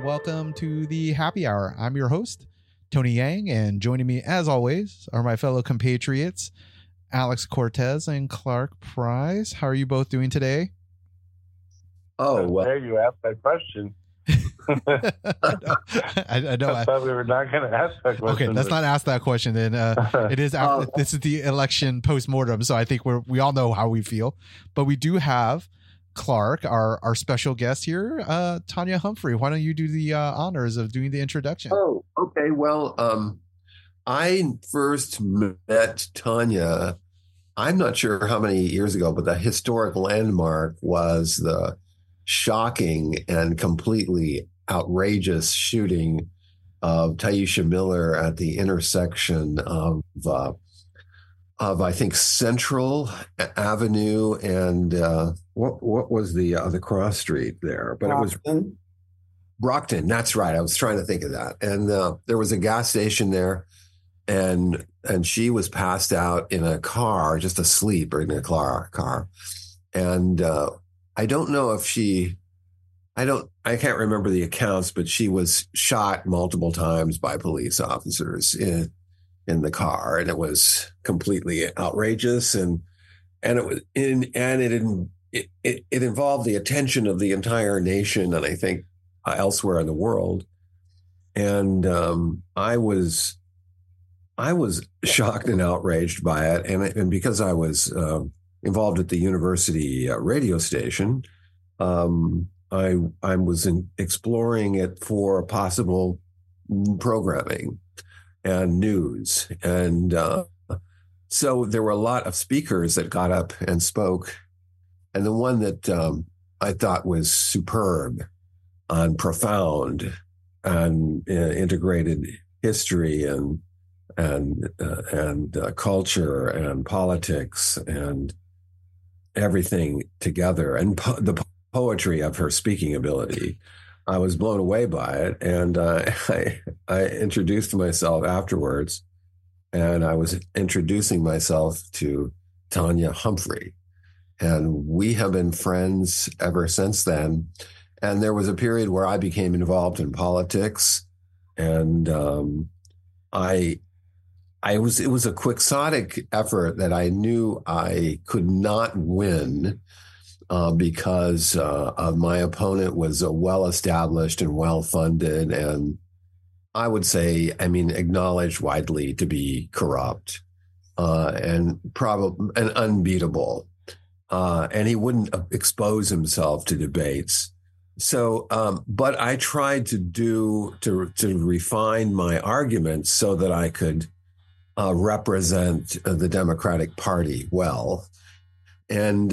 welcome to the Happy Hour. I'm your host, Tony Yang, and joining me, as always, are my fellow compatriots, Alex Cortez and Clark Price. How are you both doing today? Oh, well. There you asked that question. I know. I thought we were not going to ask that question. Okay, let's not ask that question then. It is after, this is the election post-mortem, so I think we all know how we feel. But we do have Clark, our special guest here, Tanya Humphrey. Why don't you do the honors of doing the introduction? Oh, okay. Well, I first met Tanya, I'm not sure how many years ago, but the historic landmark was the shocking and completely outrageous shooting of Tyisha Miller at the intersection of I think Central Avenue and what was the cross street there? But Brockton. It was Brockton. That's right. I was trying to think of that. And there was a gas station there, and she was passed out in a car, just asleep or in a car. And I don't know if I can't remember the accounts, but she was shot multiple times by police officers in the car, and it was completely outrageous, and it involved the attention of the entire nation, and I think elsewhere in the world. And I was shocked and outraged by it, and because I was involved at the university radio station, I was exploring it for possible programming and news. And so there were a lot of speakers that got up and spoke. And the one that I thought was superb and profound and integrated history and culture and politics and everything together, and the poetry of her speaking ability. I was blown away by it, and I introduced myself afterwards, and I was introducing myself to Tanya Humphrey, and we have been friends ever since then. And there was a period where I became involved in politics, and it was a quixotic effort that I knew I could not win because my opponent was well-established and well-funded, and I would say, acknowledged widely to be corrupt and unbeatable. And he wouldn't expose himself to debates. So, but I tried to refine my arguments so that I could represent the Democratic Party well, and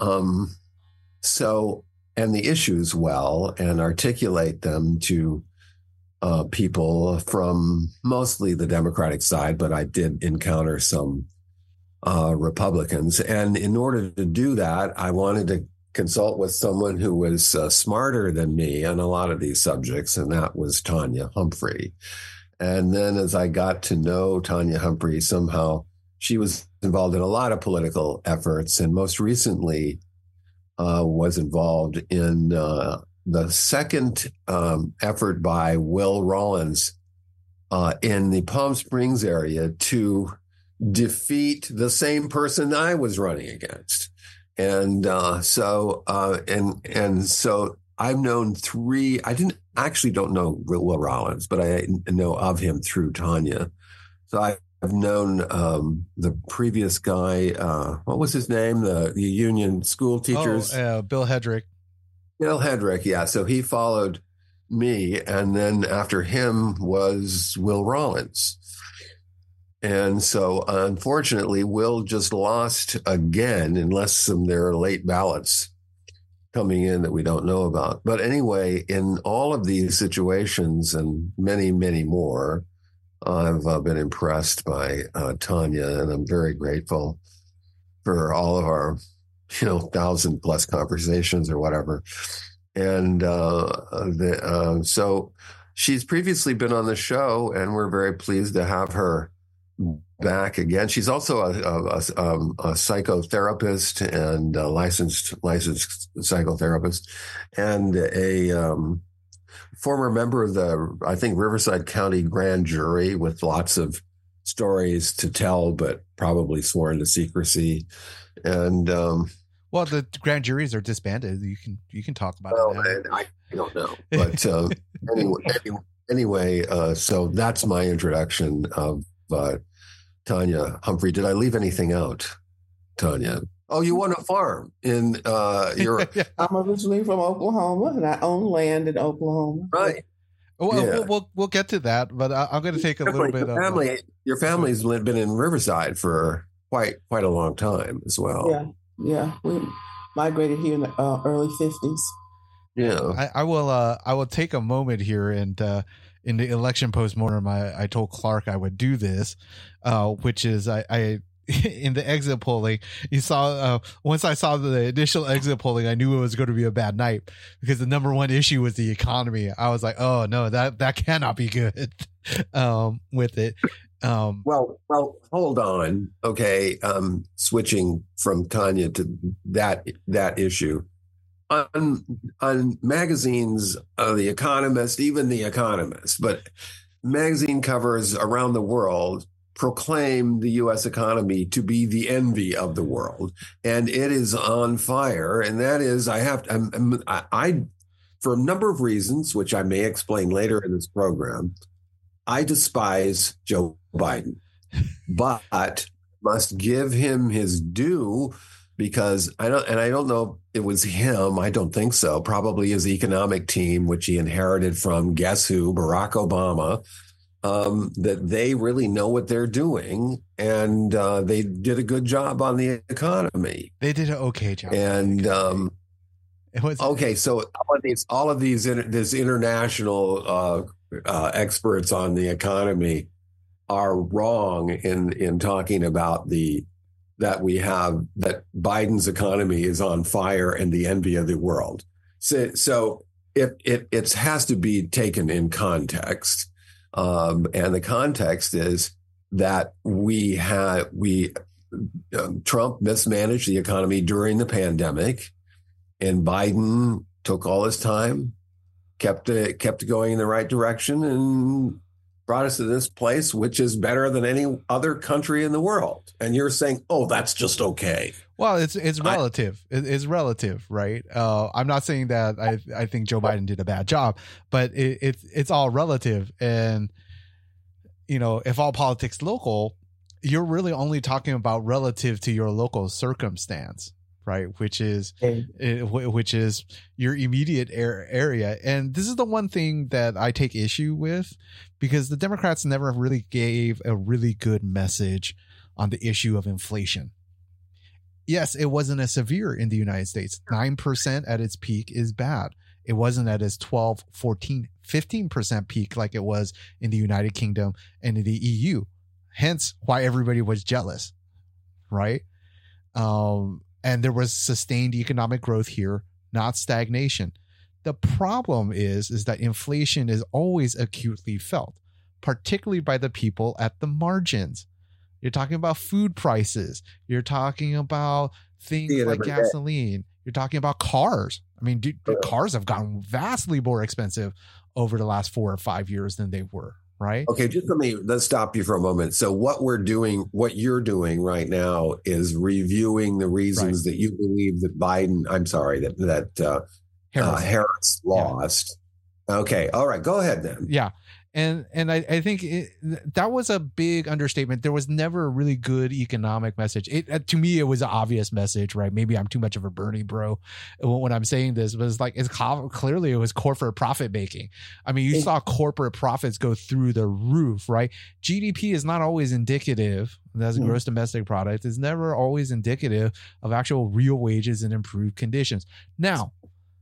and the issues well, and articulate them to people from mostly the Democratic side, but I did encounter some Republicans. And in order to do that, I wanted to consult with someone who was smarter than me on a lot of these subjects, and that was Tanya Humphrey. And then as I got to know Tanya Humphrey, somehow she was involved in a lot of political efforts, and most recently was involved in the second effort by Will Rawlins in the Palm Springs area to defeat the same person I was running against. And so I've known three. Don't know Will Rawlins, but I know of him through Tanya. So I've known the previous guy. What was his name? The union school teachers. Bill Hedrick. Bill Hedrick, yeah. So he followed me, and then after him was Will Rawlins. And so, unfortunately, Will just lost again, unless there are late ballots coming in that we don't know about. But anyway, in all of these situations and many, many more, I've been impressed by Tanya, and I'm very grateful for all of our, 1,000+ conversations or whatever. And so she's previously been on the show, and we're very pleased to have her back again. She's also a psychotherapist and a licensed psychotherapist, and former member of the, I think, Riverside County grand jury with lots of stories to tell, but probably sworn to secrecy. And well, the grand juries are disbanded. You can talk about it now. I don't know, but anyway, so that's my introduction of Tanya Humphrey. Did I leave anything out, Tanya? Oh, you own a farm in your. I'm originally from Oklahoma, and I own land in Oklahoma. Right. Well, we'll get to that, but I'm going to take a little bit of your family's been in Riverside for quite a long time as well. Yeah. We migrated here in the early 50s. Yeah. I will take a moment here, and in the election postmortem, I told Clark I would do this, which is I in the exit polling, you saw once I saw the initial exit polling, I knew it was going to be a bad night because the number one issue was the economy. I was like, oh no, that cannot be good with it. Well, hold on. Okay. Switching from Tanya to that issue on magazines, The Economist, even The Economist, but magazine covers around the world proclaim the U.S. economy to be the envy of the world, and it is on fire. And that is, I for a number of reasons, which I may explain later in this program, I despise Joe Biden, but must give him his due because I don't know if it was him. I don't think so. Probably his economic team, which he inherited from guess who, Barack Obama. That they really know what they're doing, and they did a good job on the economy. They did an okay job. And it was okay. So all of these this international experts on the economy are wrong in talking about that Biden's economy is on fire and the envy of the world. So it has to be taken in context. And the context is that Trump mismanaged the economy during the pandemic, and Biden took all his time, kept it going in the right direction, and brought us to this place, which is better than any other country in the world. And you're saying, oh, that's just okay. Well, it's relative. It's relative, right? I'm not saying that I think Joe Biden did a bad job, but it's all relative. And, if all politics local, you're really only talking about relative to your local circumstance, right? Which is your immediate area. And this is the one thing that I take issue with, because the Democrats never really gave a really good message on the issue of inflation. Yes, it wasn't as severe in the United States. 9% at its peak is bad. It wasn't at its 12, 14, 15% peak like it was in the United Kingdom and in the EU. Hence why everybody was jealous, right? And there was sustained economic growth here, not stagnation. The problem is that inflation is always acutely felt, particularly by the people at the margins. You're talking about food prices. You're talking about things like gasoline. You're talking about cars. I mean, cars have gotten vastly more expensive over the last 4 or 5 years than they were, right? Okay, let's stop you for a moment. So what you're doing right now is reviewing the reasons that you believe that Harris lost. Yeah. Okay, all right, go ahead then. Yeah. And I think that was a big understatement. There was never a really good economic message. To me, it was an obvious message, right? Maybe I'm too much of a Bernie bro when I'm saying this, but clearly it was corporate profit making. I mean, you saw corporate profits go through the roof, right? GDP is not always indicative. That's a gross domestic product. It's never always indicative of actual real wages and improved conditions. Now,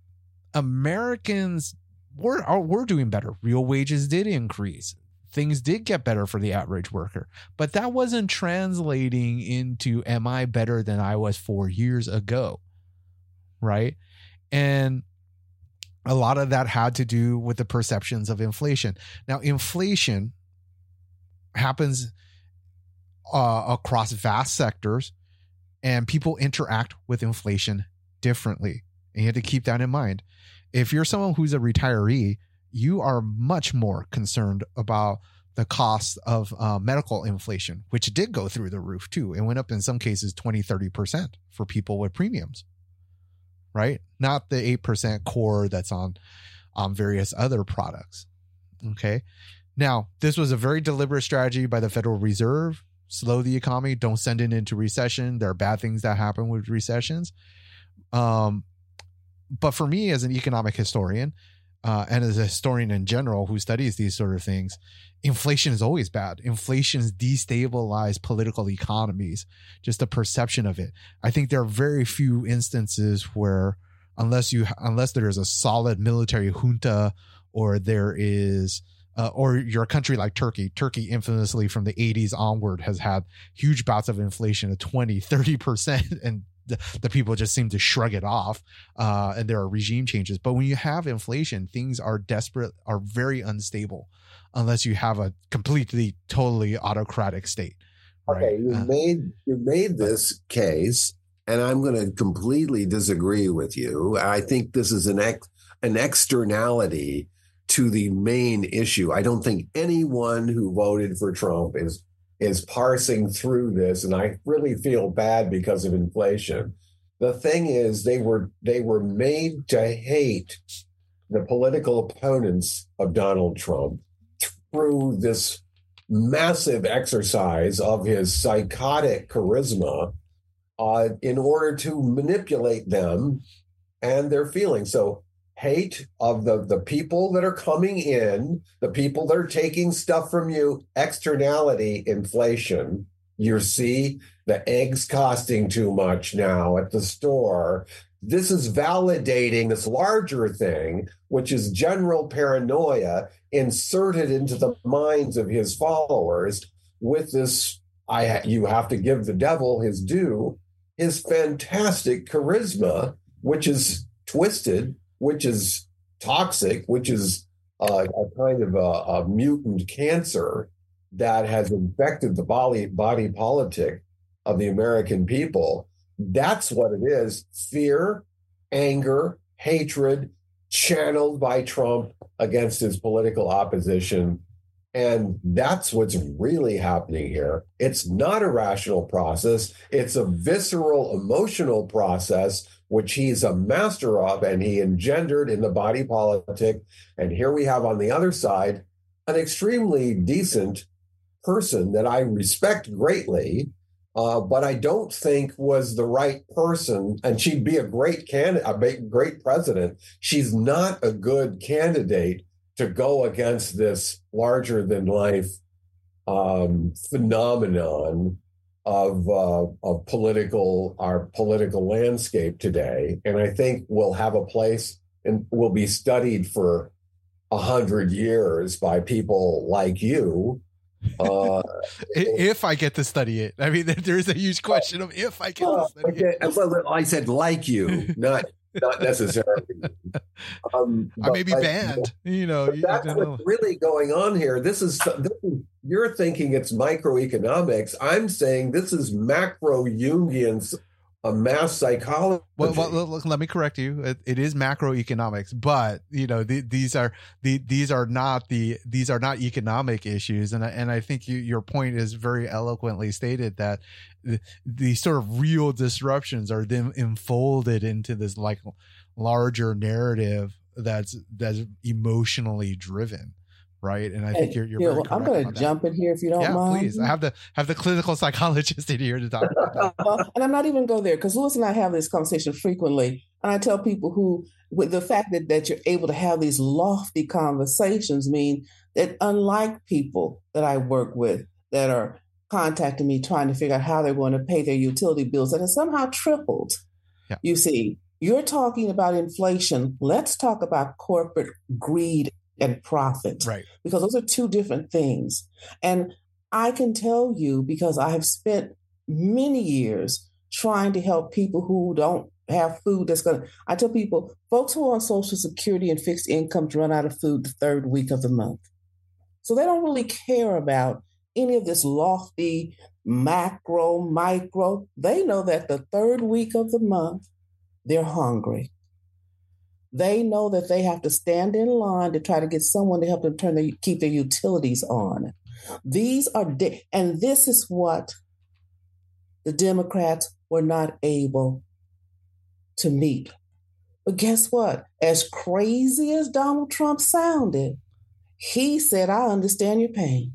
Americans, we're doing better. Real wages did increase. Things did get better for the average worker, but that wasn't translating into, am I better than I was 4 years ago? Right. And a lot of that had to do with the perceptions of inflation. Now, inflation happens across vast sectors, and people interact with inflation differently. And you have to keep that in mind. If you're someone who's a retiree, you are much more concerned about the cost of medical inflation, which did go through the roof too. It went up in some cases 20-30% for people with premiums, right? Not the 8% core that's on various other products. Okay. Now, this was a very deliberate strategy by the Federal Reserve. Slow the economy. Don't send it into recession. There are bad things that happen with recessions. But for me as an economic historian, and as a historian in general who studies these sort of things, inflation is always bad. Inflation's destabilized political economies, just the perception of it. I think there are very few instances where, unless there is a solid military junta, or there is, or you're a country like Turkey. Turkey infamously from the 80s onward has had huge bouts of inflation of 20-30%, and the people just seem to shrug it off, and there are regime changes. But when you have inflation, things are very unstable unless you have a completely, totally autocratic state. Right? Okay, you made this case, and I'm going to completely disagree with you. I think this is an externality to the main issue. I don't think anyone who voted for Trump is parsing through this, and I really feel bad because of inflation. The thing is, they were made to hate the political opponents of Donald Trump through this massive exercise of his psychotic charisma in order to manipulate them and their feelings. So hate of the people that are coming in, the people that are taking stuff from you, externality, inflation. You see the eggs costing too much now at the store. This is validating this larger thing, which is general paranoia inserted into the minds of his followers with this, you have to give the devil his due, his fantastic charisma, which is twisted, which is toxic, which is a kind of a mutant cancer that has infected the body politic of the American people. That's what it is. Fear, anger, hatred, channeled by Trump against his political opposition. And that's what's really happening here. It's not a rational process. It's a visceral, emotional process, which he's a master of, and he engendered in the body politic. And here we have on the other side an extremely decent person that I respect greatly, but I don't think was the right person. And she'd be a great candidate, a great president. She's not a good candidate to go against this larger than life phenomenon of our political landscape today. And I think will have a place and will be studied for 100 years by people like you. If I get to study it. I mean, there's a huge question of if I get to study it. Well, I said like you, not necessarily. I may be banned. That's what's really going on here. This is you're thinking it's microeconomics. I'm saying this is macro Jungian mass psychology. Well, look, let me correct you. It is macroeconomics, but these are not economic issues. And I think your point is very eloquently stated that the sort of real disruptions are then enfolded into this like larger narrative that's emotionally driven. Right. And I think you're very correct. I'm going to jump in here if you don't mind. Please. I have the clinical psychologist in here to talk about that. And I'm not even go there because Louis and I have this conversation frequently. And I tell people who, with the fact that you're able to have these lofty conversations mean that unlike people that I work with that are contacting me trying to figure out how they're going to pay their utility bills that have somehow tripled. Yeah. You see, you're talking about inflation. Let's talk about corporate greed and profit, right? Because those are two different things. And I can tell you, because I have spent many years trying to help people who don't have food I tell people, folks who are on Social Security and fixed incomes run out of food the third week of the month. So they don't really care about any of this lofty macro, micro. They know that the third week of the month, they're hungry. They know that they have to stand in line to try to get someone to help them keep their utilities on. These are, and this is what the Democrats were not able to meet. But guess what? As crazy as Donald Trump sounded, he said, I understand your pain.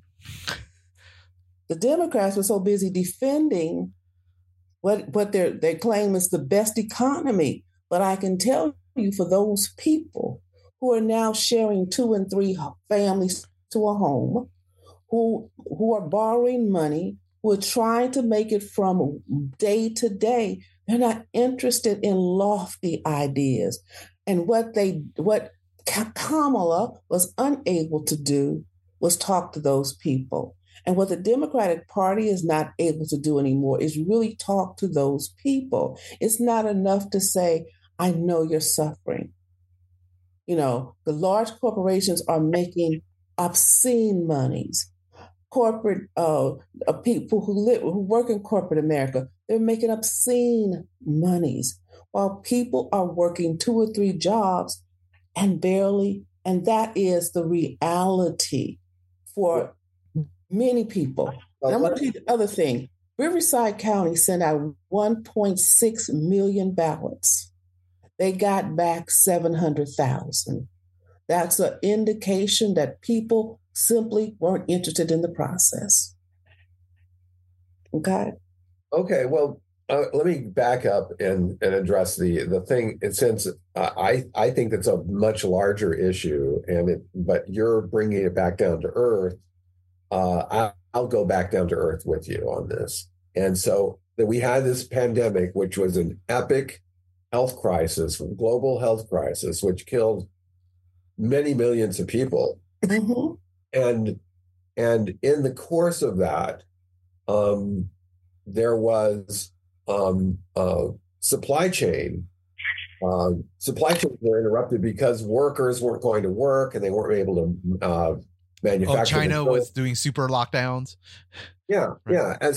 The Democrats were so busy defending what they claim is the best economy. But I can tell you, for those people who are now sharing 2 and 3 families to a home, who are borrowing money, who are trying to make it from day to day, they're not interested in lofty ideas. And what Kamala was unable to do was talk to those people. And what the Democratic Party is not able to do anymore is really talk to those people. It's not enough to say, I know you're suffering. You know, the large corporations are making obscene monies. Corporate people who work in corporate America, they're making obscene monies, while people are working 2 or 3 jobs and that is the reality for many people. And I'm going to tell you the other thing. Riverside County sent out 1.6 million ballots. They got back 700,000. That's an indication that people simply weren't interested in the process. Okay? Okay, well, let me back up and address the thing. Since I think that's a much larger issue, but you're bringing it back down to earth. I'll go back down to earth with you on this. And so that we had this pandemic, which was an epic health crisis, global health crisis, which killed many millions of people. Mm-hmm. And in the course of that, there was supply chains were interrupted because workers weren't going to work and they weren't able to manufacture. China was doing super lockdowns. Yeah, right. Yeah, and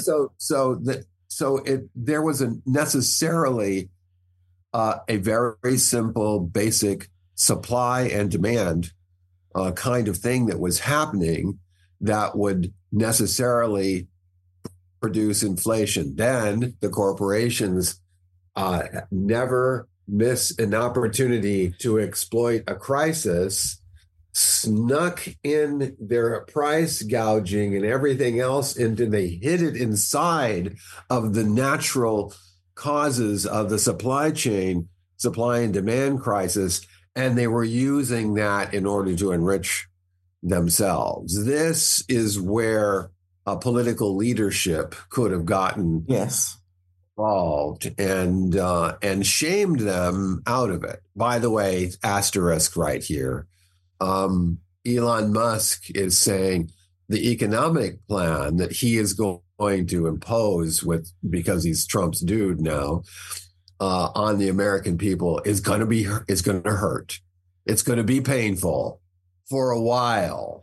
there was necessarily a very simple, basic supply and demand kind of thing that was happening that would necessarily produce inflation. Then the corporations never miss an opportunity to exploit a crisis, snuck in their price gouging and everything else, and they hid it inside of the natural causes of the supply chain, supply and demand crisis, and they were using that in order to enrich themselves. This is where political leadership could have gotten involved and shamed them out of it. By the way, asterisk right here. Elon Musk is saying the economic plan that he is going to impose because he's Trump's dude now on the American people is going to hurt. It's going to be painful for a while.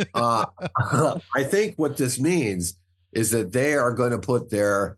I think what this means is that they are going to put their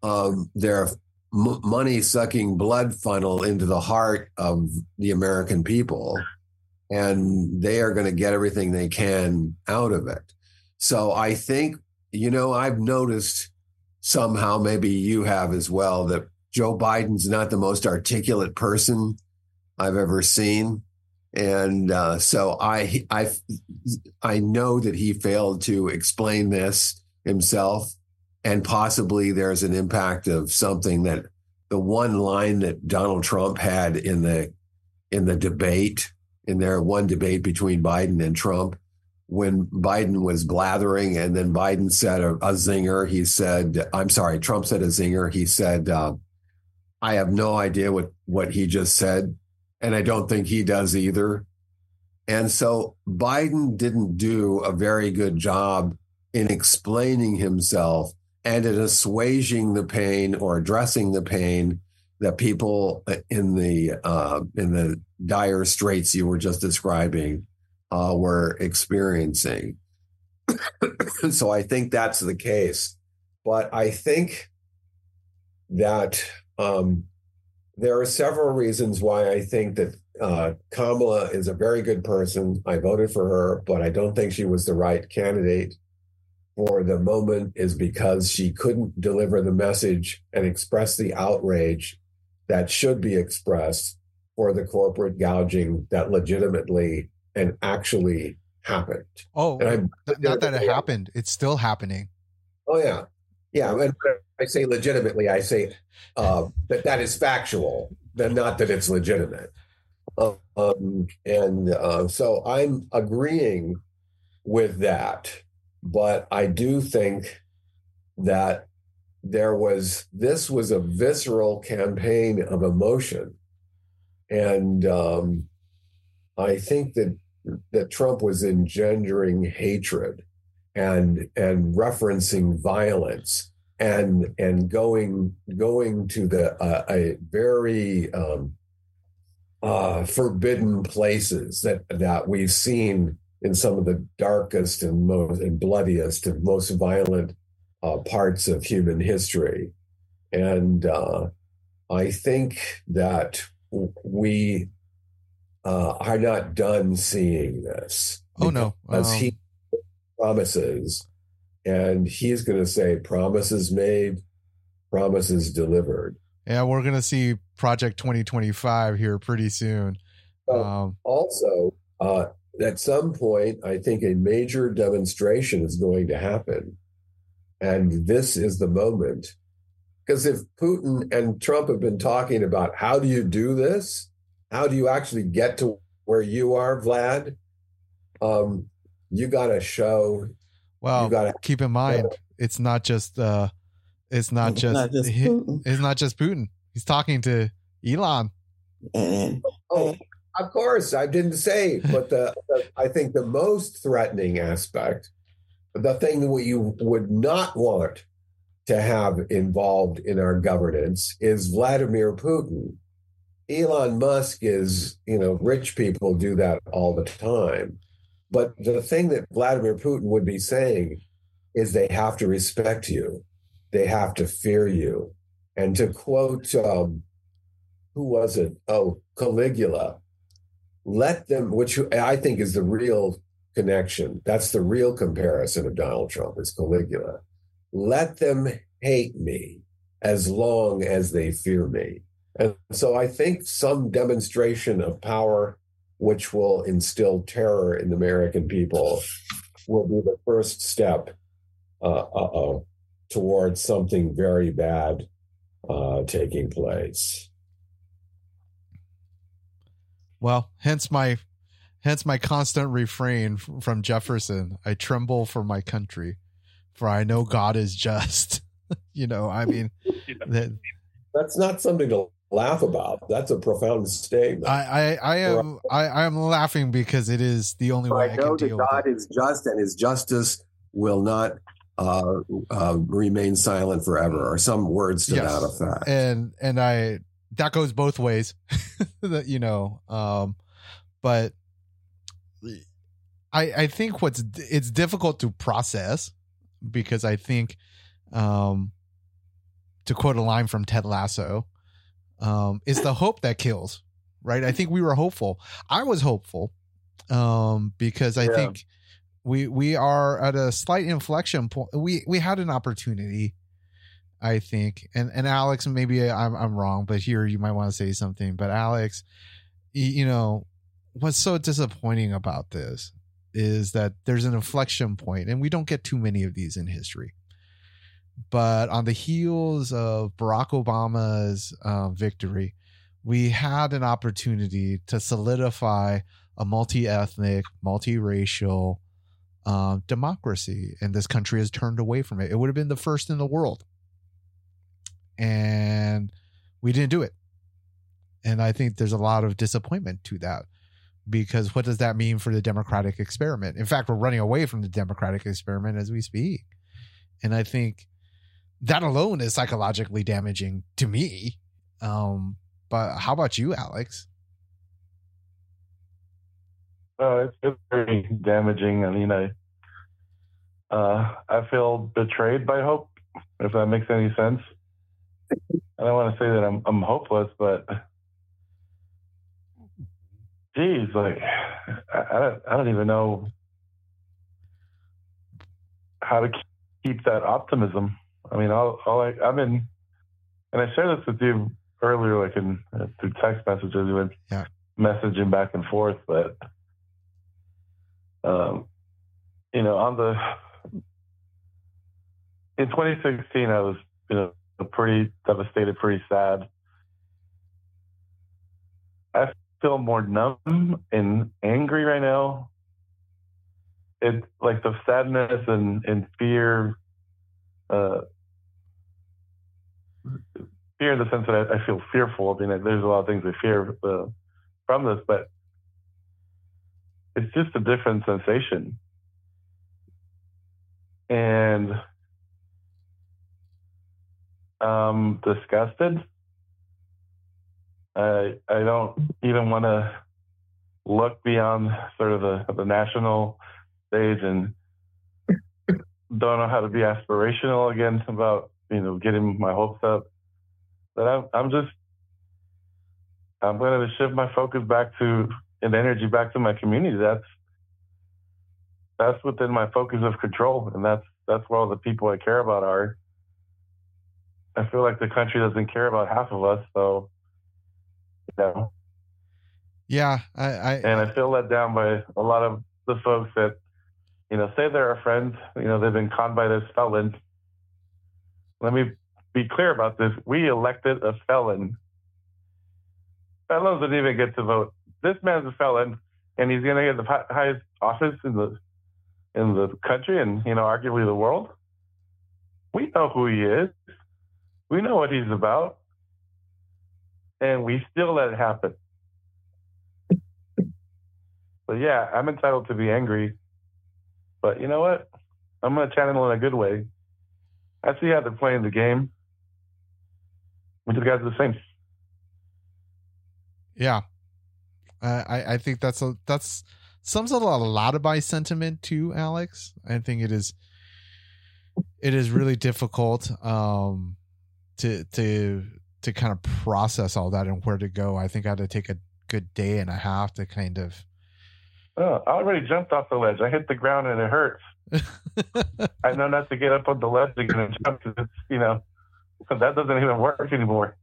money-sucking blood funnel into the heart of the American people, and they are going to get everything they can out of it. So I think, I've noticed somehow, maybe you have as well, that Joe Biden's not the most articulate person I've ever seen. And so I know that he failed to explain this himself, and possibly there's an impact of something that the one line that Donald Trump had in the debate, in their one debate between Biden and Trump, when Biden was blathering and then Biden said a zinger, Trump said a zinger. He said, I have no idea what he just said. And I don't think he does either. And so Biden didn't do a very good job in explaining himself and in assuaging the pain or addressing the pain that people in the dire straits you were just describing were experiencing. So I think that's the case. But I think that there are several reasons why I think that Kamala is a very good person. I voted for her, but I don't think she was the right candidate for the moment, is because she couldn't deliver the message and express the outrage that should be expressed for the corporate gouging that legitimately and actually happened. Oh, not that it happened. It's still happening. Oh, yeah. Yeah. And when I say legitimately, I say that is factual, not that it's legitimate. So I'm agreeing with that. But I do think that this was a visceral campaign of emotion. And I think that Trump was engendering hatred and referencing violence and going to a very forbidden places that we've seen in some of the darkest and bloodiest and most violent parts of human history. And I think that we are not done seeing this. Oh, no. As he promises, and he's going to say, promises made, promises delivered. Yeah, we're going to see Project 2025 here pretty soon. Also, at some point, I think a major demonstration is going to happen. And this is the moment. Because if Putin and Trump have been talking about how do you do this? How do you actually get to where you are, Vlad? You got to show. Well, keep in mind, it's not just Putin. He's talking to Elon. Of course, I didn't say, but I think the most threatening aspect, the thing that you would not want to have involved in our governance, is Vladimir Putin. Elon Musk is, rich people do that all the time. But the thing that Vladimir Putin would be saying is they have to respect you. They have to fear you. And to quote, who was it? Oh, Caligula. Let them, which I think is the real connection. That's the real comparison of Donald Trump, is Caligula. Let them hate me as long as they fear me. And so I think some demonstration of power, which will instill terror in the American people, will be the first step towards something very bad taking place. Well, hence my constant refrain from Jefferson: I tremble for my country, for I know God is just. That's not something to laugh about. That's a profound statement. I am laughing because it is the only way I can deal with it. God is just, and his justice will not remain silent forever, or some words to that effect. And that goes both ways. But I think it's difficult to process, because I think, to quote a line from Ted Lasso, it's the hope that kills, right? I think we were hopeful. I was hopeful, because I think we are at a slight inflection point. We had an opportunity, I think, and Alex, maybe I'm wrong, but here you might want to say something. But Alex, what's so disappointing about this is that there's an inflection point, and we don't get too many of these in history. But on the heels of Barack Obama's victory, we had an opportunity to solidify a multi-ethnic, multiracial democracy, and this country has turned away from it. It would have been the first in the world, and we didn't do it. And I think there's a lot of disappointment to that, because what does that mean for the democratic experiment? In fact, we're running away from the democratic experiment as we speak. And I think that alone is psychologically damaging to me. But how about you, Alex? It's very damaging. I mean, I feel betrayed by hope, if that makes any sense. I don't want to say that I'm hopeless, but geez, like I don't even know how to keep that optimism. I mean, I've been, and I shared this with you earlier, like through text messages, with messaging back and forth, but in 2016, I was, pretty devastated, pretty sad. I feel more numb and angry right now. It's like the sadness and fear, fear in the sense that I feel fearful. I mean, there's a lot of things I fear from this, but it's just a different sensation. And I'm disgusted. I don't even want to look beyond sort of the national stage, and don't know how to be aspirational again about, getting my hopes up. But I'm going to shift my focus and energy back to my community. That's within my focus of control, and that's where all the people I care about are. I feel like the country doesn't care about half of us, so Yeah, and I feel let down by a lot of the folks that, say they're our friends. They've been conned by this felon. Let me be clear about this. We elected a felon. Felons didn't even get to vote. This man's a felon, and he's going to get the highest office in the country and, arguably the world. We know who he is. We know what he's about. And we still let it happen. But yeah, I'm entitled to be angry. But you know what? I'm going to channel in a good way. I see how they're playing the game. We just got to do the same. Yeah. I think that sums up a lot of my sentiment too, Alex. I think it is really difficult to kind of process all that and where to go. I think I had to take a good day and a half to kind of. Oh, I already jumped off the ledge. I hit the ground and it hurts. I know not to get up on the ledge again and jump, because it's, that doesn't even work anymore.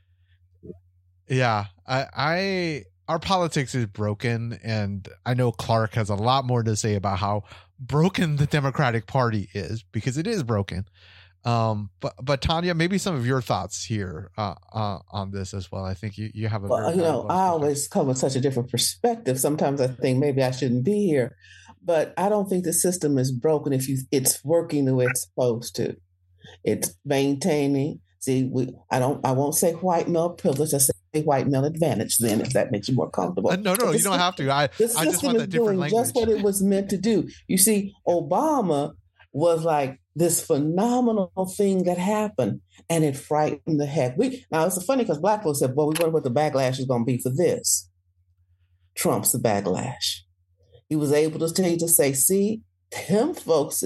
Yeah, our politics is broken, and I know Clark has a lot more to say about how broken the Democratic Party is, because it is broken. But Tanya, maybe some of your thoughts here on this as well. I think you have a. Well, I always come with such a different perspective. Sometimes I think maybe I shouldn't be here, but I don't think the system is broken if it's working the way it's supposed to. It's maintaining. See, I won't say white male privilege. I say white male advantage. Then, if that makes you more comfortable. No, you don't have to. I just want that different language. Just what it was meant to do. You see, Obama was like this phenomenal thing that happened, and it frightened the heck. Now it's funny because black folks said, "Well, we wonder what the backlash is going to be for this." Trump's the backlash. He was able to say, "See, them folks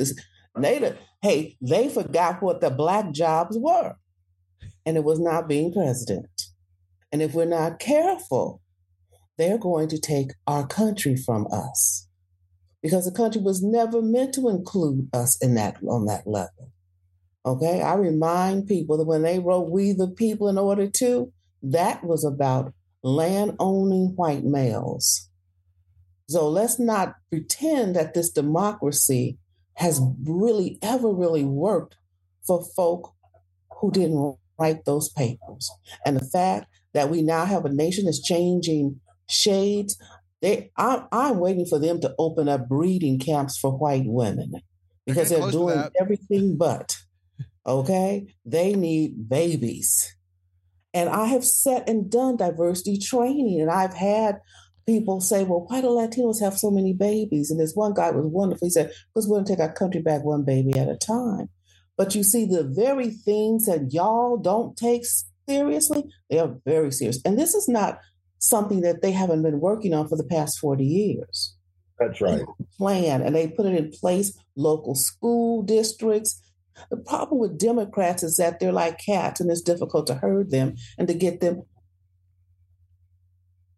they forgot what the black jobs were, and it was not being president. And if we're not careful, they're going to take our country from us." Because the country was never meant to include us on that level. Okay, I remind people that when they wrote "We the People" in order to, that was about land-owning white males. So let's not pretend that this democracy has really ever really worked for folk who didn't write those papers. And the fact that we now have a nation that's changing shades. I'm waiting for them to open up breeding camps for white women, because they're doing everything but. Okay? They need babies. And I have sat and done diversity training, and I've had people say, "Well, why do Latinos have so many babies?" And this one guy was wonderful. He said, "Because we're going to take our country back one baby at a time." But you see, the very things that y'all don't take seriously, they are very serious. And this is not something that they haven't been working on for the past 40 years. That's right. Plan, and they put it in place, local school districts. The problem with Democrats is that they're like cats, and it's difficult to herd them and to get them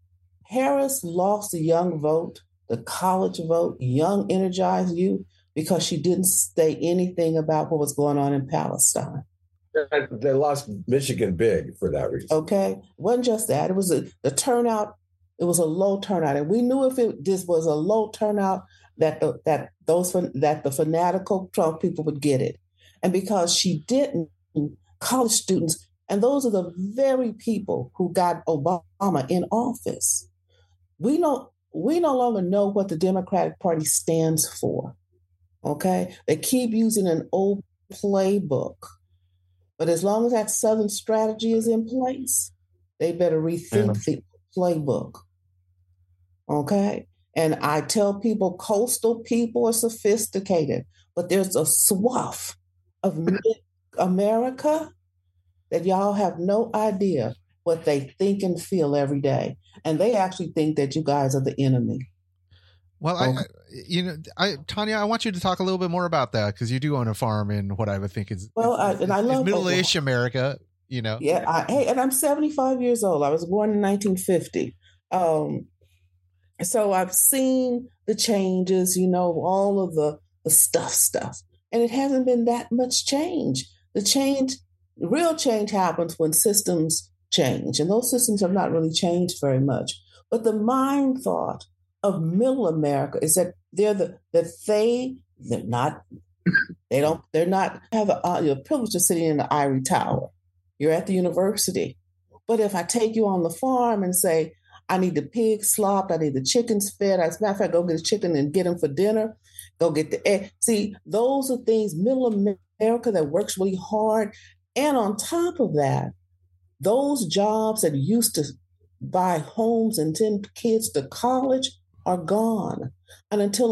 Harris lost the young vote, the college vote, young energized youth, because she didn't say anything about what was going on in Palestine. They lost Michigan big for that reason. Okay, it wasn't just that. It was the turnout. It was a low turnout, and we knew if this was a low turnout that the fanatical Trump people would get it, and because she didn't, college students, and those are the very people who got Obama in office. We no longer know what the Democratic Party stands for. Okay, they keep using an old playbook. But as long as that Southern strategy is in place, they better rethink the playbook. Okay? And I tell people coastal people are sophisticated, but there's a swath of America that y'all have no idea what they think and feel every day. And they actually think that you guys are the enemy. Well, Tanya, I want you to talk a little bit more about that, because you do own a farm in what I would think is I love middle-ish America. Yeah, and I'm 75 years old. I was born in 1950. So I've seen the changes, all of the stuff, and it hasn't been that much change. Real change happens when systems change, and those systems have not really changed very much. But the mind thought of middle America is that they're not have the privilege of sitting in the ivory tower. You're at the university. But if I take you on the farm and say, I need the pig slopped, I need the chickens fed, as a matter of fact, go get a chicken and get them for dinner, go get the egg. See, those are things, middle America that works really hard. And on top of that, those jobs that used to buy homes and send kids to college are gone. And and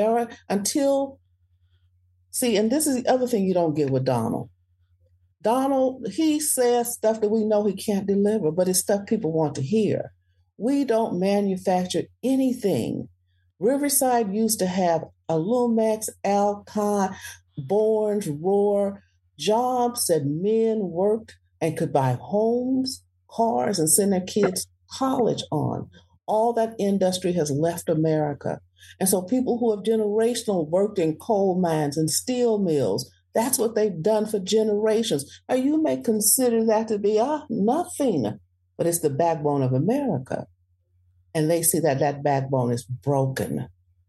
this is the other thing you don't get with Donald. Donald, he says stuff that we know he can't deliver, but it's stuff people want to hear. We don't manufacture anything. Riverside used to have Alumex, Alcon, Borns, Roar, jobs that men worked and could buy homes, cars, and send their kids to college on. All that industry has left America. And so people who have generational worked in coal mines and steel mills, that's what they've done for generations. Now, you may consider that to be nothing, but it's the backbone of America. And they see that backbone is broken.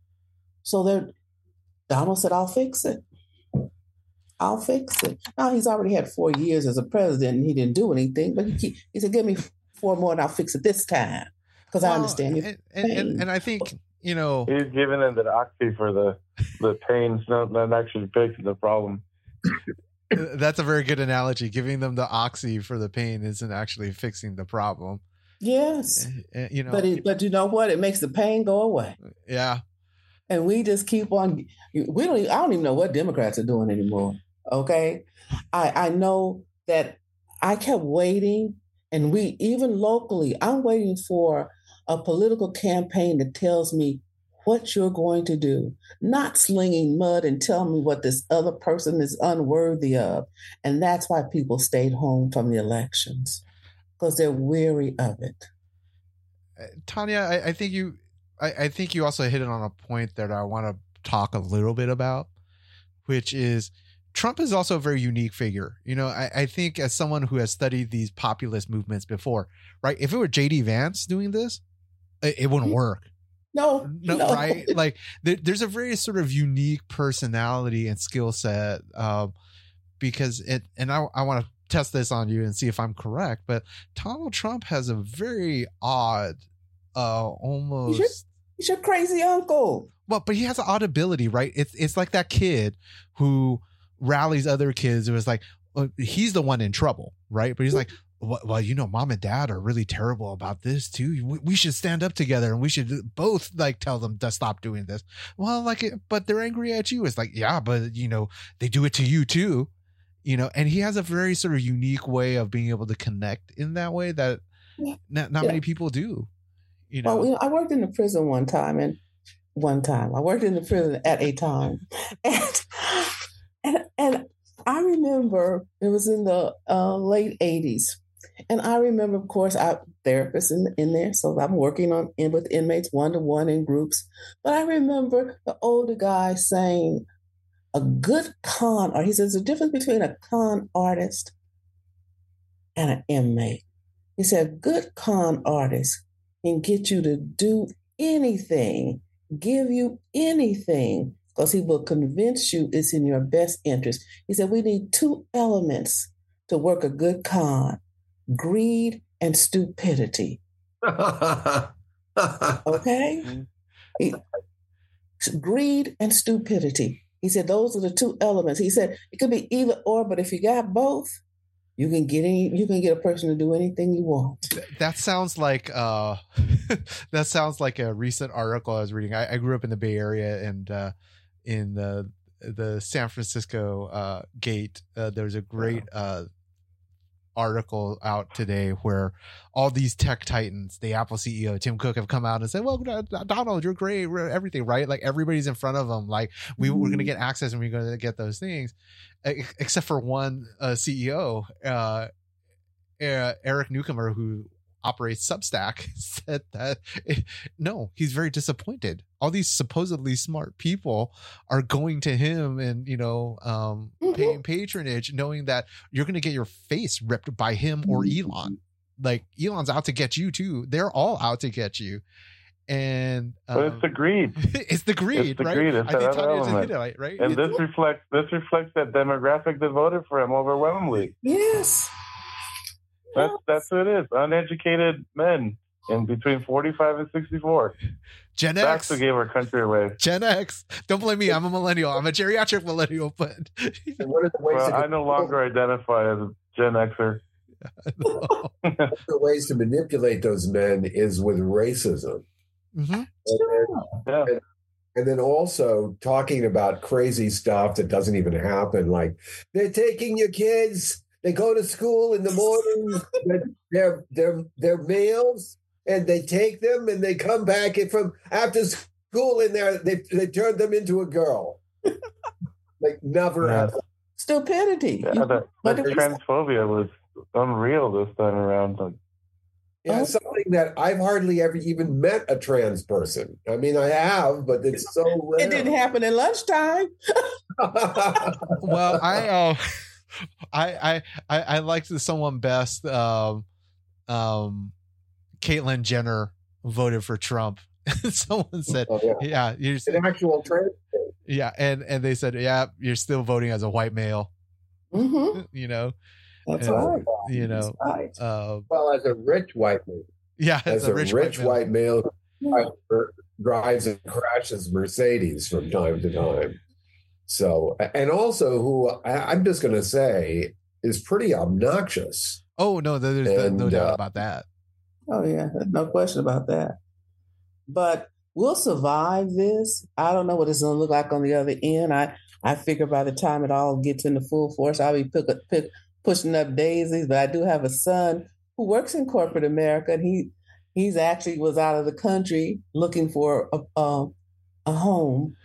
So Donald said, I'll fix it. I'll fix it. Now, he's already had 4 years as a president and he didn't do anything, but he said, give me 4 more and I'll fix it this time. Because I understand you. And I think, he's giving them the oxy for the pains, not actually fixing the problem. That's a very good analogy. Giving them the oxy for the pain isn't actually fixing the problem. Yes. But you know what? It makes the pain go away. Yeah. And we just keep on. I don't even know what Democrats are doing anymore. Okay. I know that I kept waiting, and even locally, I'm waiting for a political campaign that tells me what you're going to do, not slinging mud and telling me what this other person is unworthy of. And that's why people stayed home from the elections, because they're weary of it. Tanya, I think you also hit it on a point that I want to talk a little bit about, which is Trump is also a very unique figure. I think as someone who has studied these populist movements before, right? If it were J.D. Vance doing this, it wouldn't work. No, right? Like there's a very sort of unique personality and skill set because I want to test this on you and see if I'm correct, but Donald Trump has a very odd, almost. He's your crazy uncle. Well, but he has an odd ability, right? It's like that kid who rallies other kids. It was like, he's the one in trouble, right? But he's like, well, mom and dad are really terrible about this too. We should stand up together and we should both tell them to stop doing this. Well, but they're angry at you. It's like, yeah, but they do it to you too, and he has a very sort of unique way of being able to connect in that way that not many people do. Well, I worked in the prison one time. I worked in the prison at a time. And I remember it was in the late 80s. And I remember, of course, I therapists in there, so I'm working with inmates one-to-one in groups. But I remember the older guy saying, a good con artist, he says, the difference between a con artist and an inmate. He said, a good con artist can get you to do anything, give you anything, because he will convince you it's in your best interest. He said, we need two elements to work a good con: greed and stupidity. Okay? Greed and stupidity. He said, those are the two elements. He said, it could be either or, but if you got both, you can get a person to do anything you want. That sounds like a recent article I was reading. I grew up in the Bay Area, and in the San Francisco gate, there's a great article out today where all these tech titans, the Apple CEO Tim Cook, have come out and said, well, Donald, you're great, everything, right? Like everybody's in front of them, like we're going to get access and we're going to get those things, except for one CEO, Eric Newcomer, who operates Substack, said that no, he's very disappointed. All these supposedly smart people are going to him and paying patronage, knowing that you're going to get your face ripped by him or Elon. Like Elon's out to get you too. They're all out to get you. And but it's the greed. It's the greed. It's the right? greed. It's I think another element. Hittite, right? And this reflects that demographic that voted for him overwhelmingly. Yes. That's who it is. Uneducated men in between 45 and 64. Gen X. That's who gave our country away. Gen X. Don't blame me. I'm a millennial. I'm a geriatric millennial. But what are the ways I no longer identify as a Gen Xer. One of the ways to manipulate those men is with racism. Mm-hmm. And then also talking about crazy stuff that doesn't even happen. Like, they're taking your kids. They go to school in the morning. They're males, and they take them, and they come back from after school, and they turn them into a girl. Like never happened. Stupidity. Yeah, the transphobia was unreal this time around. Yeah, something that I've hardly ever even met a trans person. I mean, I have, but it's so rare. It didn't happen at lunchtime. Well, I liked someone best. Caitlyn Jenner voted for Trump. Someone said, "Yeah, you're an actual trans." Yeah, and they said, "Yeah, you're still voting as a white male." Mm-hmm. That's right. Right. Well, as a rich white male. Yeah, as a rich white male drives and crashes Mercedes from time to time. So, and also who I'm just going to say is pretty obnoxious. Oh, no, there's no doubt about that. Oh, yeah, no question about that. But we'll survive this. I don't know what it's going to look like on the other end. I figure by the time it all gets into full force, I'll be pushing up daisies. But I do have a son who works in corporate America, and he's actually was out of the country looking for a home.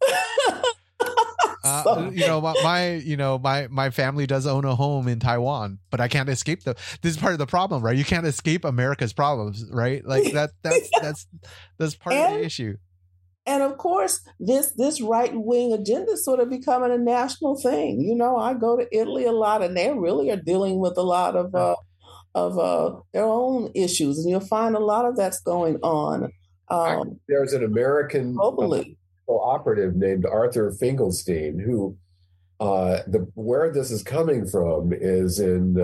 My family does own a home in Taiwan, but I can't escape this is part of the problem, right? You can't escape America's problems, right? Like that's part of the issue. And of course, this right-wing agenda is sort of becoming a national thing. I go to Italy a lot, and they really are dealing with a lot of their own issues, and you'll find a lot of that's going on. There's an American globally operative named Arthur Finkelstein who where this is coming from is in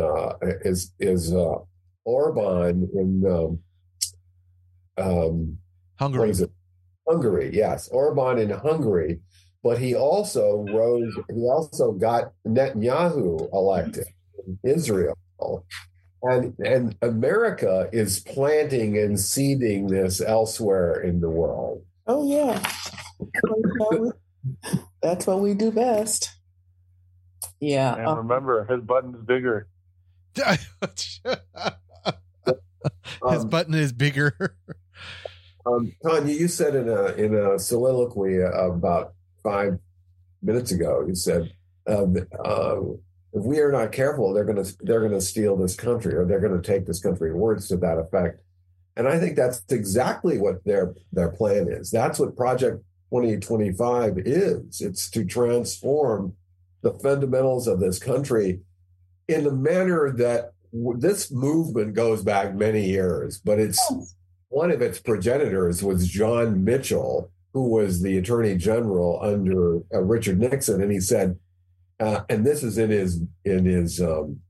Orban in Hungary. What is it? Hungary, yes, Orban in Hungary, but he also got Netanyahu elected in Israel. And America is planting and seeding this elsewhere in the world. Oh, yeah. That's what we do best. Yeah. And remember, his button is bigger. His button is bigger. Tanya, you said in a soliloquy about 5 minutes ago, you said if we are not careful, they're gonna steal this country, or they're gonna take this country. Words to that effect. And I think that's exactly what their plan is. That's what Project 2025 is. It's to transform the fundamentals of this country in a manner that this movement goes back many years, but it's one of its progenitors was John Mitchell, who was the Attorney General under Richard Nixon, and he said, and this is in his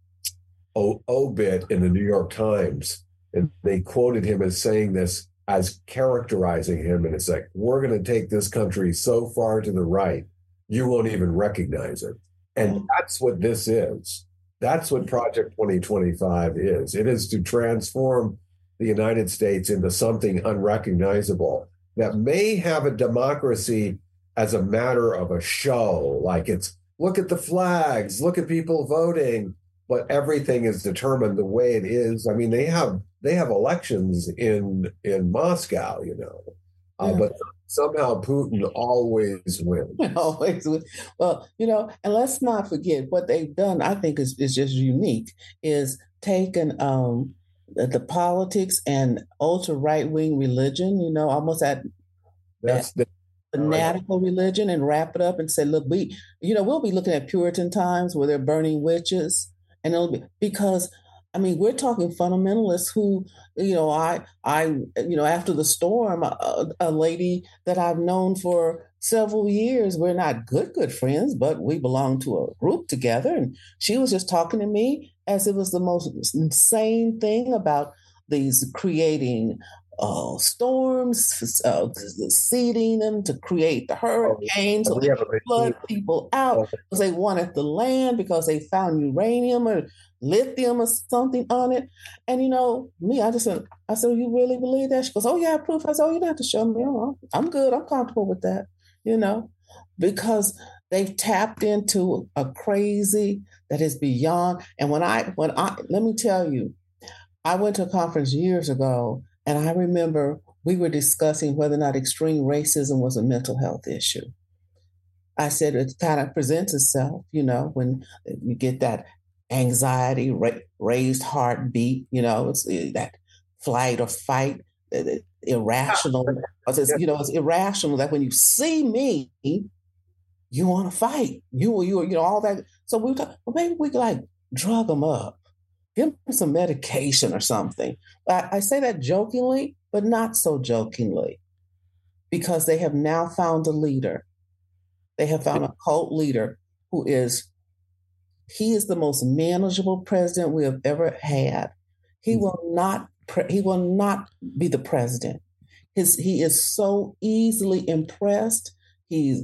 obit in the New York Times, and they quoted him as saying this, as characterizing him, and it's like, we're going to take this country so far to the right, you won't even recognize it. And that's what this is. That's what Project 2025 is. It is to transform the United States into something unrecognizable that may have a democracy as a matter of a show, like it's, look at the flags, look at people voting, but everything is determined the way it is. I mean, they have elections in Moscow, but somehow Putin always wins. Always wins. Well, and let's not forget what they've done. I think is just unique. Is taken the politics and ultra right wing religion. Almost that's the fanatical religion, and wrap it up and say, look, we'll be looking at Puritan times where they're burning witches, and it'll be because. I mean, we're talking fundamentalists who, after the storm, a lady that I've known for several years, we're not good friends, but we belong to a group together. And she was just talking to me as it was the most insane thing about these creating storms, seeding them to create the hurricanes, so they could flood people out because they wanted the land because they found uranium or lithium or something on it. And I said, you really believe that? She goes, oh yeah, proof. I said, oh, you don't have to show me. I'm good. I'm comfortable with that. Because they've tapped into a crazy that is beyond. And when I let me tell you, I went to a conference years ago. And I remember we were discussing whether or not extreme racism was a mental health issue. I said it kind of presents itself, when you get that anxiety, raised heartbeat, it's that flight or fight, irrational. It's irrational that when you see me, you want to fight. You all that. So we thought, well, maybe we could drug them up. Give them some medication or something. I say that jokingly, but not so jokingly, because they have now found a leader. They have found a cult leader he is the most manageable president we have ever had. He will not be the president. He is so easily impressed. His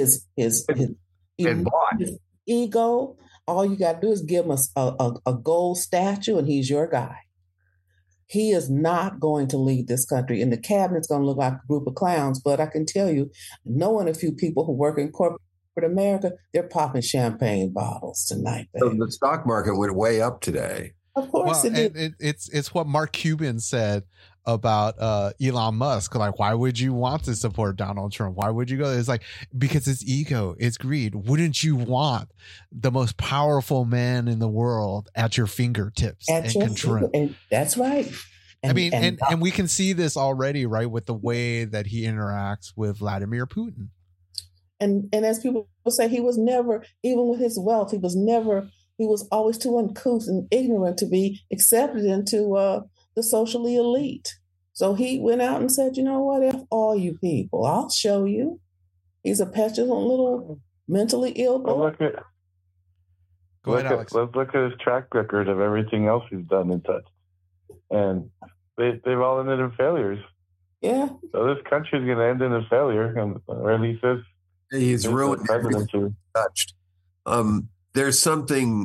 ego. All you got to do is give him a gold statue and he's your guy. He is not going to lead this country. And the cabinet's going to look like a group of clowns. But I can tell you, knowing a few people who work in corporate America, they're popping champagne bottles tonight. So the stock market went way up today. Of course it did. It's what Mark Cuban said about Elon Musk. Why would you want to support Donald Trump? Why would you go? It's because it's ego, it's greed. Wouldn't you want the most powerful man in the world at your fingertips and control? And that's right. And we can see this already, right, with the way that he interacts with Vladimir Putin. And as people say, he was never, even with his wealth, he was always too uncouth and ignorant to be accepted into the socially elite. So he went out and said, you know what, F all you people, I'll show you. He's a petulant little mentally ill boy. Let's look at his track record of everything else he's done and touched. And they've all ended in failures. Yeah. So this country's going to end in a failure, or at least this. He's ruined everything touched. There's something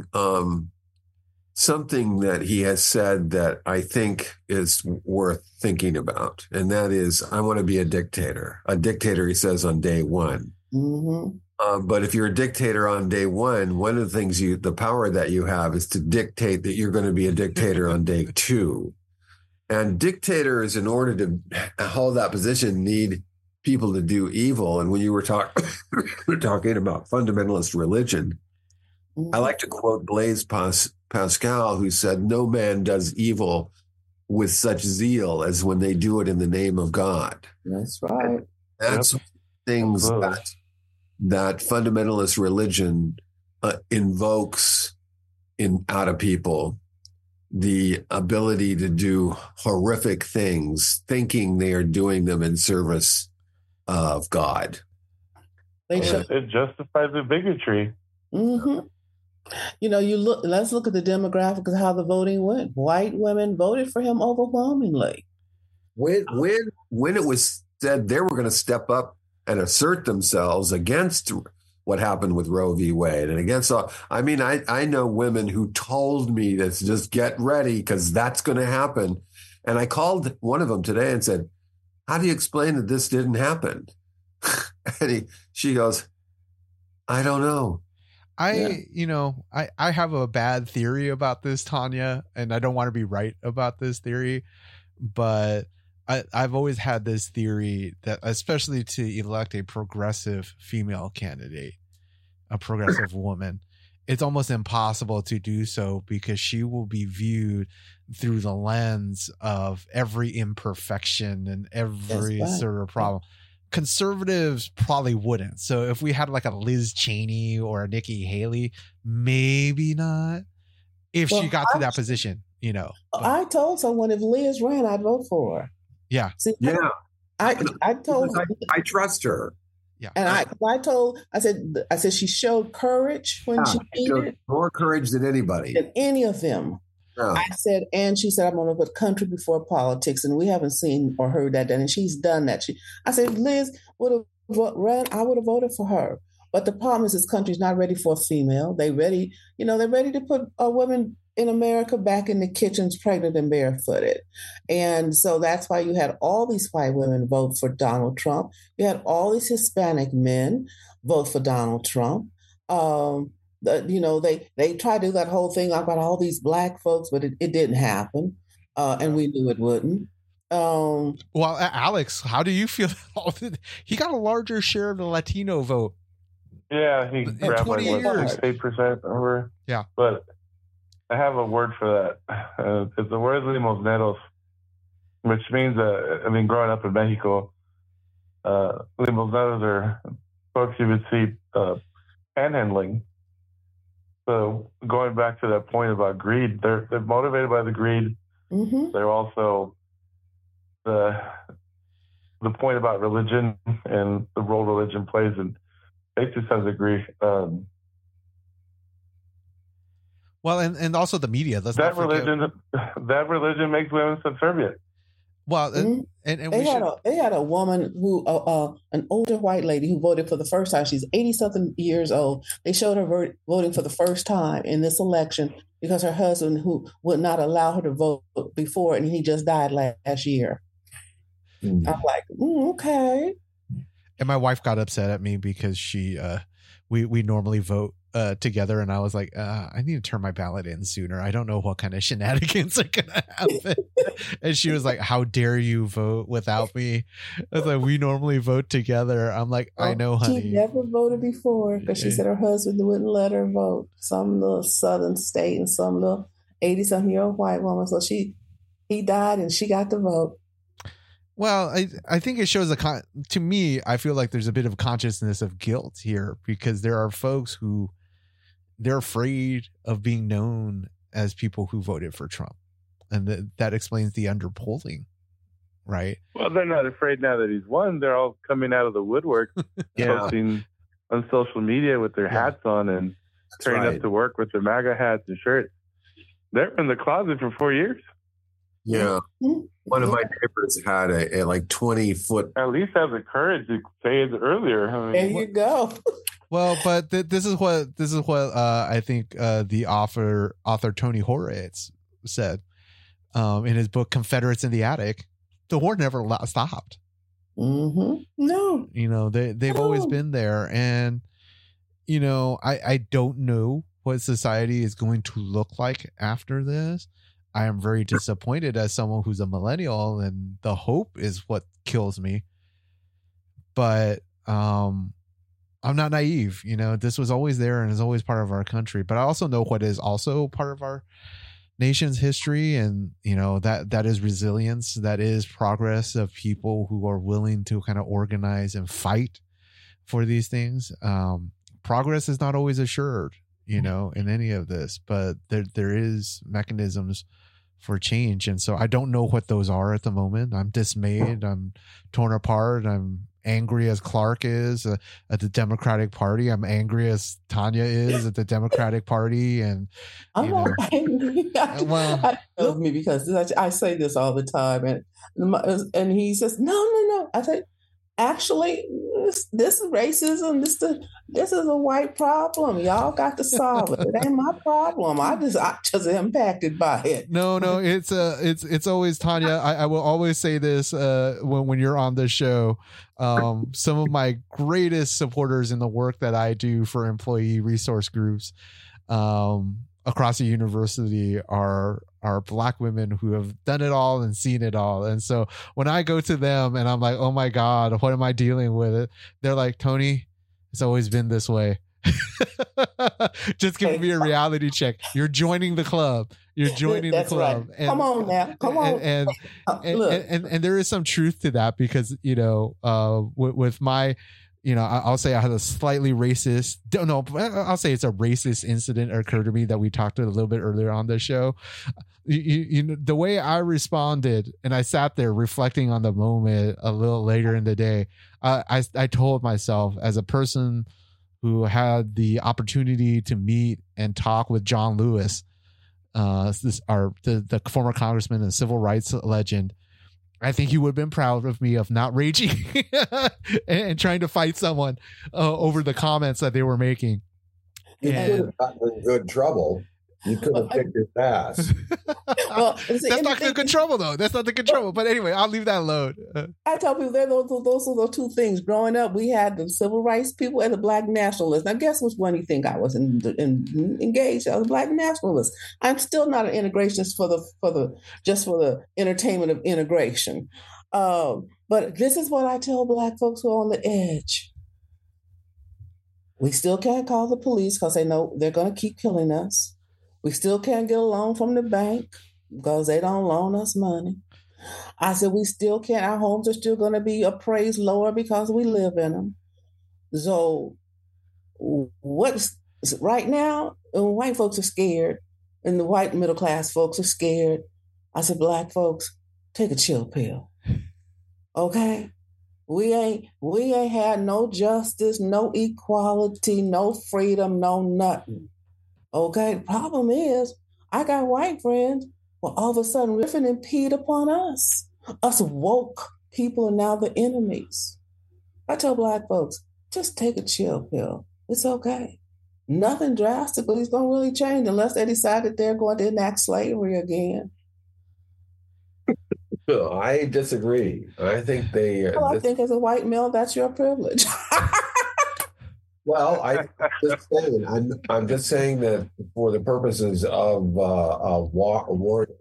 that he has said that I think is worth thinking about, and that is, I want to be a dictator. A dictator, he says, on day one. Mm-hmm. But if you're a dictator on day one of the things the power that you have is to dictate that you're going to be a dictator on day two. And dictators, in order to hold that position, need people to do evil. And when you were talking about fundamentalist religion, I like to quote Blaise Pascal, who said, "No man does evil with such zeal as when they do it in the name of God." That's right. That's things that fundamentalist religion invokes out of people. The ability to do horrific things, thinking they are doing them in service of God. It justifies the bigotry. Mm-hmm. Let's look at the demographics of how the voting went. White women voted for him overwhelmingly. When it was said they were going to step up and assert themselves against what happened with Roe v. Wade and against all, I know women who told me to just get ready because that's going to happen. And I called one of them today and said, "How do you explain that this didn't happen?" And she goes, "I don't know." I have a bad theory about this, Tanya, and I don't want to be right about this theory, but I've always had this theory that, especially to elect a progressive female candidate, a progressive woman, it's almost impossible to do so because she will be viewed through the lens of every imperfection and every sort of problem. Conservatives probably wouldn't. So if we had like a Liz Cheney or a Nikki Haley, maybe not. If she got to that position, I told someone if Liz ran, I'd vote for her. Yeah. See, yeah. I told. I trust her. Yeah. And I said she showed courage when she showed more courage than anybody. Than any of them. Yeah. I said, and she said, "I'm going to put country before politics," and we haven't seen or heard that done, and she's done that. I said, Liz would have run, I would have voted for her. But the problem is, this country's not ready for a female. They're ready to put a woman in America back in the kitchens, pregnant and barefooted. And so that's why you had all these white women vote for Donald Trump. You had all these Hispanic men vote for Donald Trump. They tried to do that whole thing about all these black folks, but it didn't happen. And we knew it wouldn't. Well, Alex, how do you feel? He got a larger share of the Latino vote. Yeah, he grabbed like 8% over. Yeah. But I have a word for that. It's the word limosneros, which means, growing up in Mexico, limosneros are folks you would see panhandling. So going back to that point about greed, they're motivated by the greed. Mm-hmm. They're also the point about religion and the role religion plays in to some degree. Well, and also the media. That religion makes women subservient. Well, they had a woman who, an older white lady who voted for the first time. She's 80-something years old. They showed her voting for the first time in this election because her husband, who would not allow her to vote before, and he just died last year. Mm-hmm. I'm like, okay. And my wife got upset at me because we normally vote together, and I was like, I need to turn my ballot in sooner. I don't know what kind of shenanigans are gonna happen. And she was like, "How dare you vote without me?" I was like, "We normally vote together." I'm like, "I know, honey." She never voted before because she said her husband wouldn't let her vote. Some little southern state and some little 80-something-year-old white woman. So he died and she got to vote. Well, I think it shows to me, I feel like there's a bit of consciousness of guilt here because there are folks who they're afraid of being known as people who voted for Trump. And that explains the underpolling, right? Well, they're not afraid now that he's won. They're all coming out of the woodwork, posting on social media with their hats on and turning up to work with their MAGA hats and shirts. They're in the closet for 4 years. Yeah. One of my neighbors had a 20-foot. At least have the courage to say it earlier. There you go. Well, but this is what I think the author Tony Horowitz said in his book Confederates in the Attic. The war never stopped. Mm-hmm. No, they've always been there, and I don't know what society is going to look like after this. I am very disappointed as someone who's a millennial, and the hope is what kills me. But I'm not naive. You know, this was always there and is always part of our country. But I also know what is also part of our nation's history, and you know that is resilience, that is progress of people who are willing to kind of organize and fight for these things. Progress is not always assured, you know, in any of this, but there is mechanisms for change, and so I don't know what those are at the moment. I'm dismayed, I'm torn apart, I'm angry as Clark is at the Democratic Party. I'm angry as Tanya is at the Democratic Party, and I'm not angry. Well, love me because I say this all the time, and he says, no. I say, actually, this is racism. This is a white problem. Y'all got to solve it. It ain't my problem. I just impacted by it. No, it's always Tanya. I will always say this when you're on the show. Some of my greatest supporters in the work that I do for employee resource groups across the university are Black women who have done it all and seen it all. And so when I go to them and I'm like, oh my God, what am I dealing with it? They're like, Tony, it's always been this way. Just giving me a reality check. You're joining the club. You're joining the club. Right. And, come on now. Come on. And there is some truth to that, because, you know, with my, you know, I'll say I had a slightly racist, I'll say it's a racist incident occurred to me that we talked a little bit earlier on the show. You know, the way I responded, and I sat there reflecting on the moment a little later in the day, I told myself, as a person who had the opportunity to meet and talk with John Lewis, the former congressman and civil rights legend, I think he would have been proud of me of not raging and trying to fight someone over the comments that they were making. You could have gotten in good trouble. You could have kicked his ass. Well, that's not the good trouble, though. That's not the good trouble. But anyway, I'll leave that alone. I tell people those are the two things. Growing up, we had the civil rights people and the Black nationalists. Now, guess which one you think I was engaged? I was a Black nationalist. I'm still not an integrationist for the entertainment of integration. But this is what I tell Black folks who are on the edge. We still can't call the police because they know they're going to keep killing us. We still can't get a loan from the bank because they don't loan us money. I said, we still can't. Our homes are still going to be appraised lower because we live in them. So what's right now, white folks are scared and the white middle class folks are scared. I said, Black folks, take a chill pill. Okay? We ain't had no justice, no equality, no freedom, no nothing. Okay, the problem is, I got white friends, well, all of a sudden riffing and peed upon us. Us woke people are now the enemies. I tell Black folks, just take a chill pill. It's okay. Nothing drastically is going to really change unless they decide that they're going to enact slavery again. I disagree. I think I think as a white male, that's your privilege. Well, I'm just saying that for the purposes of warning,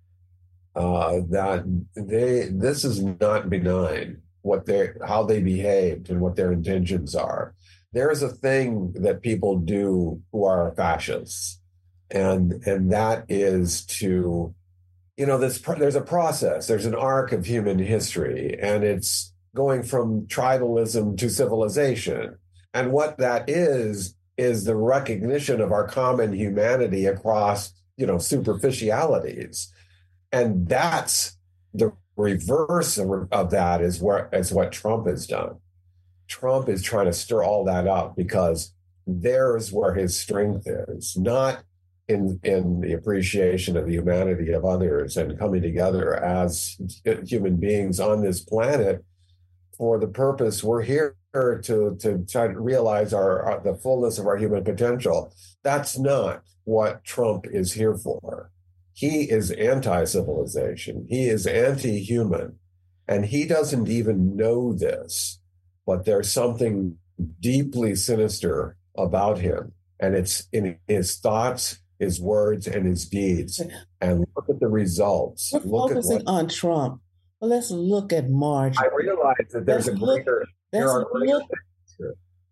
that this is not benign. How they behaved and what their intentions are. There is a thing that people do who are fascists, and that is to, you know, there's a process. There's an arc of human history, and it's going from tribalism to civilization. And what that is the recognition of our common humanity across, you know, superficialities. And that's the reverse of that is what Trump has done. Trump is trying to stir all that up because there's where his strength is, not in the appreciation of the humanity of others and coming together as human beings on this planet for the purpose we're here to try to realize the fullness of our human potential. That's not what Trump is here for. He is anti-civilization. He is anti-human. And he doesn't even know this, but there's something deeply sinister about him. And it's in his thoughts, his words, and his deeds. And look at the results. We're focusing on Trump. Well, let's look at Marjorie. I realize that there's a greater...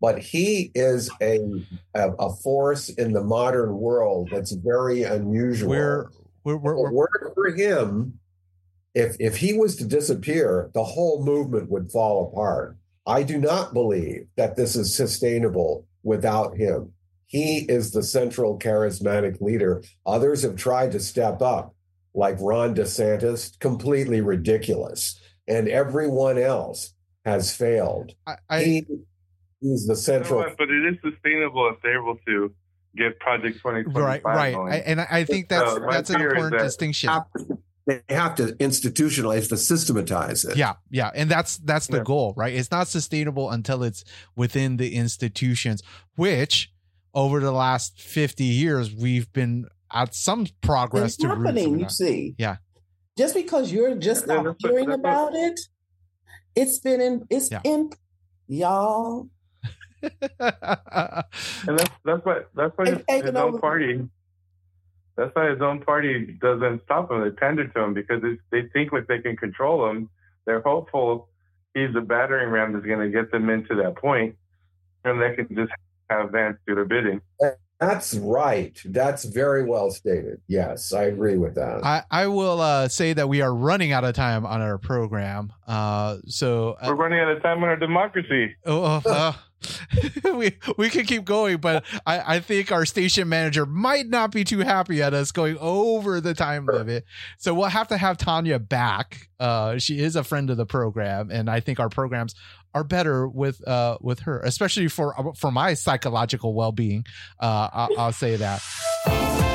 but he is a force in the modern world that's very unusual. Word for him, if he was to disappear, the whole movement would fall apart. I do not believe that this is sustainable without him. He is the central charismatic leader. Others have tried to step up, like Ron DeSantis, completely ridiculous. And everyone else has failed. He's the central. You know what, but it is sustainable if they're able to get Project 2025 right. going. And I think that's an important distinction. They have to institutionalize, to systematize it. Yeah. And that's the goal, right? It's not sustainable until it's within the institutions, which over the last 50 years, we've been at some progress. It's happening, you see. Yeah. Just because you're just not hearing about it, it's in y'all. And that's why his own party. That's why his own party doesn't stop him. They pander to him because they think if they can control him, they're hopeful he's a battering ram that's going to get them into that point, and they can just have Vance do their bidding. That's right. That's very well stated. Yes, I agree with that. I will say that we are running out of time on our program. So we're running out of time on our democracy. We can keep going, but I think our station manager might not be too happy at us going over the time limit. So we'll have to have Tanya back. She is a friend of the program, and I think our programs are better with her, especially for my psychological well-being. I'll say that.